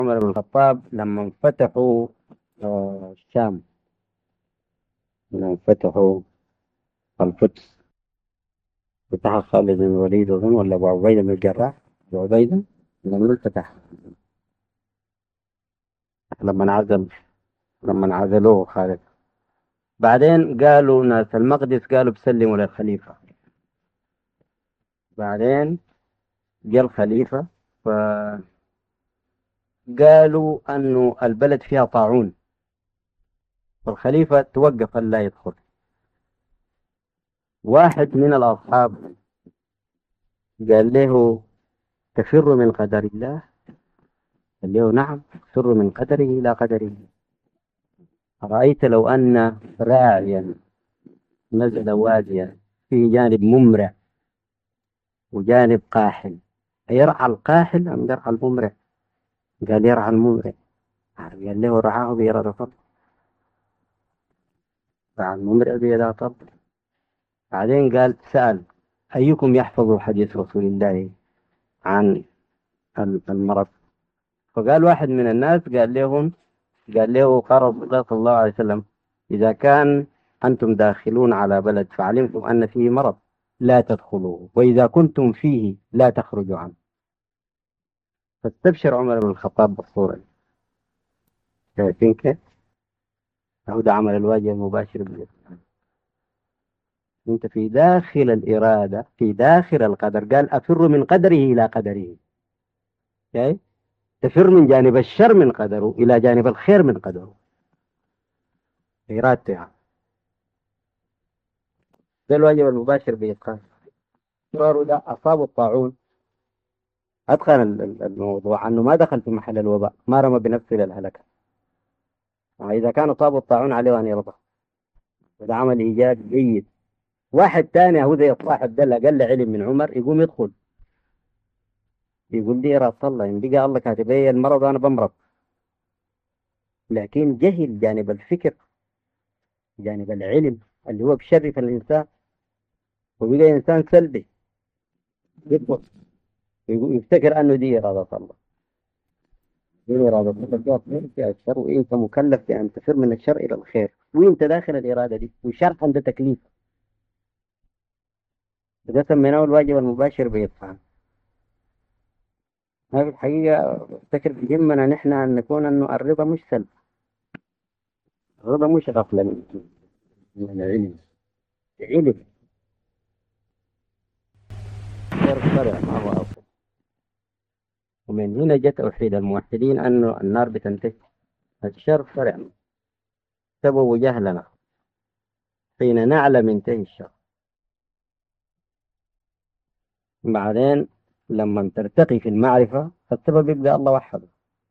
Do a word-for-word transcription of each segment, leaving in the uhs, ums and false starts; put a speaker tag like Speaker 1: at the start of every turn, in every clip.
Speaker 1: عمر بن الخطاب لما فتحوا آه، الشام، لما فتحوا القدس، فتح خالد بن الوليد أظن ولا أبو عبيدة بن الجراح. أبو عبيدة لما فتح، لما انعزل لما انعزلوه خالد. بعدين قالوا ناس المقدس قالوا بسلموا للخليفة. بعدين جاء الخليفة فقالوا أنه البلد فيها طاعون، فالخليفة توقف أن لا يدخل. واحد من الأصحاب قال له تفر من قدر الله؟ قال له نعم، تفر من قدره إلى قدره. أرأيت لو أن راعيا نزل واديا فيه جانب ممرع وجانب قاحل، يرعى القاحل أم يرعى الممرع؟ قال يرعى الممرع. قال له رعاه بإرادة الله، رعى الممرع بإرادة الله. بعدين قال سأل أيكم يحفظ حديث رسول الله عن المرض؟ فقال واحد من الناس قال لهم قال له قال رسول الله عليه وسلم إذا كان أنتم داخلون على بلد فعلمتم أن فيه مرض لا تدخلوه، وإذا كنتم فيه لا تخرجوا عنه. فاستبشر عمر بن الخطاب بالصورة دي. شايفين كيف؟ هو ده عمل الواجب المباشر بالإسلام. أنت في داخل الإرادة، في داخل القدر. قال أفر من قدره إلى قدره. شايف؟ تفر من جانب الشر من قدره إلى جانب الخير من قدره، إرادته يعني. ده الواجب المباشر بإتقان. قالوا ده أصابوا الطاعون، أتقن ال- ال- الموضوع أنه ما دخل في محل الوباء، ما رمى بنفسه للهلكة. إذا كان أصابوا الطاعون عليه أن يرضى، وده عمل إيجابي جيد. واحد تاني هو زي الصاحب ده اللي أقل علم من عمر يقوم يدخل يقول لي رأس الله إن بقى الله كاتب لي المرض أنا بمرض، لكن جهل جانب الفكر، جانب العلم اللي هو بشرف الإنسان، وبقى إنسان سلبي يدخل يقول- يفتكر أنه دي إرادة الله. دي إرادة الله فيها خير فيها الشر، وأنت مكلف بأن تفر من الشر إلى الخير، وأنت داخل الإرادة دي، والشرع عنده تكليف. ده سميناه الواجب المباشر بإتقان. هذه الحقيقة أفتكر بيهمنا نحن أن نكون أنه الرضا مش سلب، الرضا مش غفلة من من العلم. علم غير فرع ما هو أصل. ومن هنا جاء توحيد الموحدين أنه النار بتنتهي. الشر فرع سبب جهلنا، حين نعلم ينتهي الشر. بعدين لما ترتقي في المعرفة فالسبب يبقى الله وحده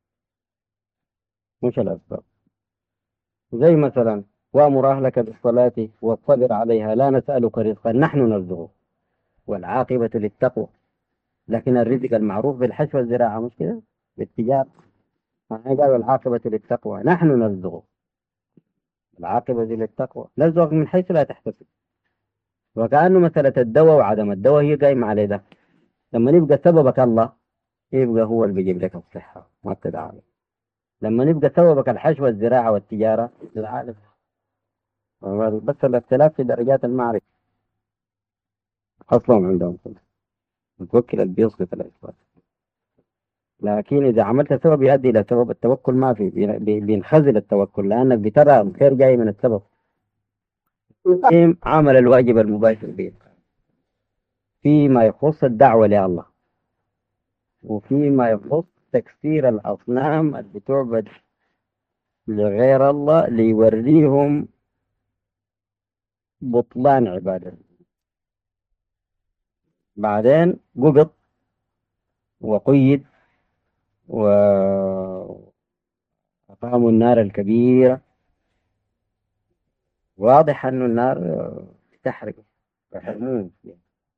Speaker 1: مش الأسباب. زي مثلا وأمر أهلك بالصلاة واصطبر عليها لا نسألك رزقا نحن نرزقك والعاقبة للتقوى. لكن الرزق المعروف بالحشو والزراعة مش كده، بالتجارة. قالوا العاقبة للتقوى نحن نرزقك، العاقبة للتقوى نرزقك من حيث لا تحتسب. وكأنه مسألة الدواء وعدم الدواء هي قايمة على ده. لما يبقى سببك الله يبقى هو اللي بيجيب لك الصحة ما بتدعى. لما يبقى سببك الحشو والزراعة والتجارة العالم. بس الاختلاف في درجات المعرفة أصلا عندهم كله. متوكل اللي بيسقط الأسباب، لكن إذا عملت سبب يؤدي إلى سبب، التوكل ما في، بي- بينخزل التوكل لأنك بترى الخير جاي من السبب. عمل الواجب المباشر به فيما يخص الدعوة لله، وفيما يخص تكسير الأصنام اللي بتعبد لغير الله ليوريهم بطلان عبادته. بعدين قبض وقيد وأقاموا النار الكبيرة. واضح أن النار تحرق يحرمون فيها.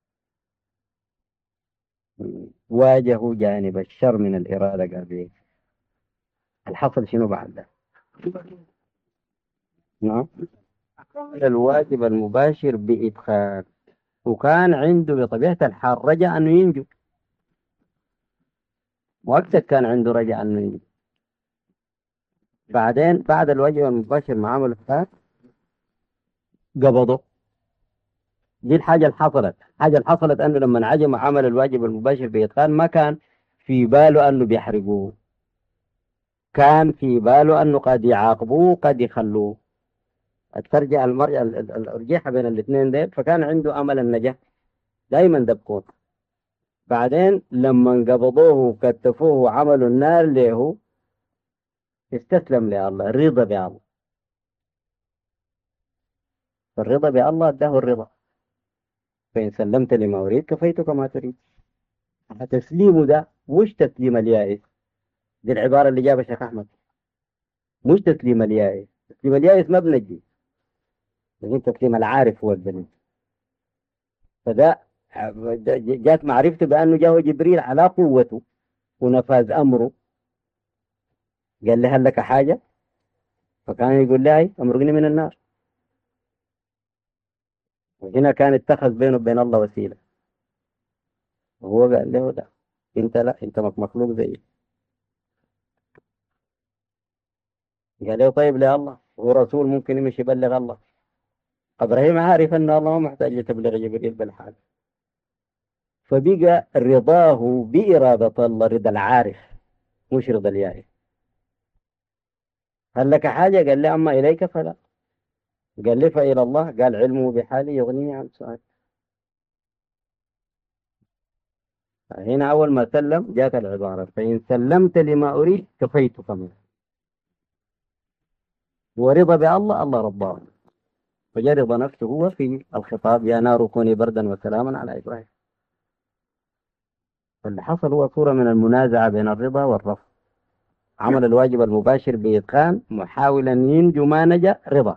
Speaker 1: واجهوا جانب الشر من الإرادة قبل. الحصل شنو بعد ده؟ نعم، الواجب المباشر بإدخال، وكان عنده بطبيعة الحال رجاء أنه ينجو، مؤكد كان عنده رجاء أنه ينجو. بعدين بعد الواجب المباشر مع عمل الفات قبضه. دي الحاجة اللي حصلت. الحاجة اللي حصلت أنه لما عجم عمل الواجب المباشر بإتقان ما كان في باله أنه بيحرقوه، كان في باله أنه قد يعاقبوه قد يخلوه. ترجع المرجع ال- ال- الأرجيحة بين الاثنين ديل، فكان عنده أمل النجاة دايما ده بكون. بعدين لما قبضوه وكتفوه وعملوا النار له استسلم لله، رضا بالله. فالرضا بالله اداه الرضا. فإن سلمت لما أريد كفيتك ما تريد. تسليمه ده مش تسليم اليائس. دي العبارة اللي جابها الشيخ أحمد. مش تسليم اليائس، تسليم اليائس ما بنجي، لكن تسليم العارف هو الدليل. فده جات معرفته بأنه جاءه جبريل على قوته ونفاذ أمره. قال لي هل لك حاجة؟ فكان يقول لي أمرقني من النار. وهنا كان اتخذ بينه وبين الله وسيلة، وهو قال له لا، انت لا، انت مخلوق زيي. قال له طيب ليه الله؟ هو رسول ممكن يمشي يبلغ الله. ابراهيم عارف ان الله ما محتاج لتبليغ جبريل بالحال. فبقى رضاه بإرادة الله رضا العارف، مش رضا اليائس. هل لك حاجة؟ قال لي أما إليك فلا. قال لي فإلى الله، قال علمه بحالي يغنيني عن سؤال. هنا أول ما سلم جاءت العبارة فإن سلمت لما أريد كفيتك منه. ورضا بالله، الله رضاه. فجاء رضا نفسه هو في الخطاب يا نار كوني بردا وسلاما على إبراهيم. فاللي حصل هو صورة من المنازعة بين الرضا والرفض. عمل الواجب المباشر بإتقان محاولا ينجو ما نجا رضا.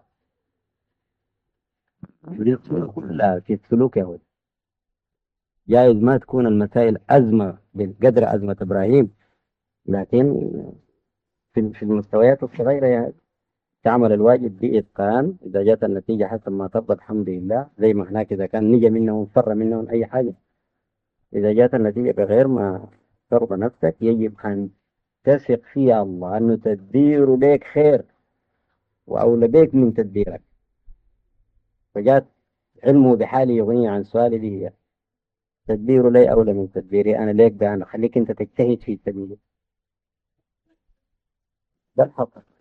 Speaker 1: دي الصورة كلها في السلوك يا ولد. جايز ما تكون المسائل أزمة بقدر أزمة إبراهيم، لكن في في المستويات الصغيرة يعني تعمل الواجب بإتقان. إذا جات النتيجة حسب ما ترضى الحمد لله، زي ما هناك إذا كان نجا منهم فر منهم أي حاجة. إذا جات النتيجة بغير ما ترضى نفسك، يجب أن تثق في الله أنه تدبير لك خير وأولى بك من تدبيرك. فجات علمه بحالي يغني عن سؤالي دي هي تدبير لي أولى من تدبيري أنا ليك، بأنا خليك أنت تجتهد في سبيلي. ده الحق.